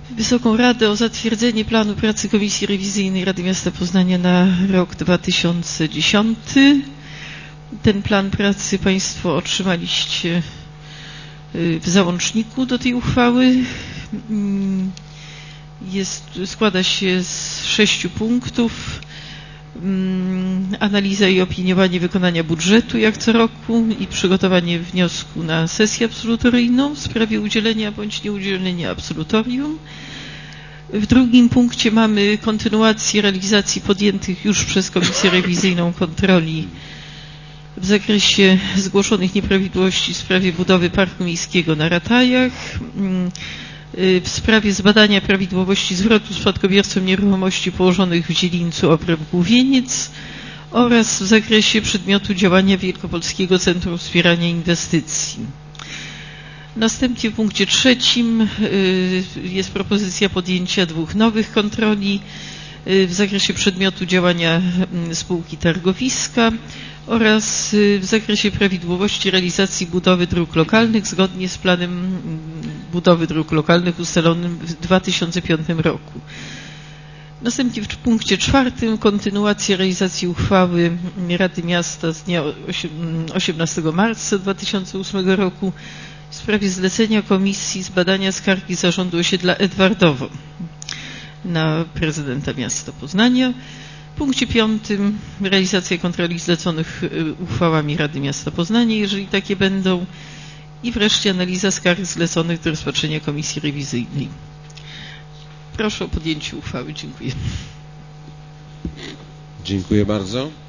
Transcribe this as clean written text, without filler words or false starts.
Wysoką Radę o zatwierdzenie planu pracy Komisji Rewizyjnej Rady Miasta Poznania na rok 2010. Ten plan pracy Państwo otrzymaliście w załączniku do tej uchwały. Składa się z 6 punktów. Analiza i opiniowanie wykonania budżetu jak co roku i przygotowanie wniosku na sesję absolutoryjną w sprawie udzielenia bądź nieudzielenia absolutorium. W drugim punkcie mamy kontynuację realizacji podjętych już przez Komisję Rewizyjną kontroli w zakresie zgłoszonych nieprawidłowości w sprawie budowy parku miejskiego na Ratajach, w sprawie zbadania prawidłowości zwrotu spadkobiercom nieruchomości położonych w dziedzińcu Obręb Główieniec oraz w zakresie przedmiotu działania Wielkopolskiego Centrum Wspierania Inwestycji. Następnie w punkcie 3 jest propozycja podjęcia 2 nowych kontroli w zakresie przedmiotu działania spółki Targowiska oraz w zakresie prawidłowości realizacji budowy dróg lokalnych zgodnie z planem budowy dróg lokalnych ustalonym w 2005 roku. Następnie w punkcie 4 kontynuacja realizacji uchwały Rady Miasta z dnia 18 marca 2008 roku w sprawie zlecenia Komisji zbadania skargi Zarządu Osiedla Edwardowo na prezydenta miasta Poznania. W punkcie 5 realizacja kontroli zleconych uchwałami Rady Miasta Poznania, jeżeli takie będą. I wreszcie analiza skarg zleconych do rozpatrzenia Komisji Rewizyjnej. Proszę o podjęcie uchwały. Dziękuję. Dziękuję bardzo.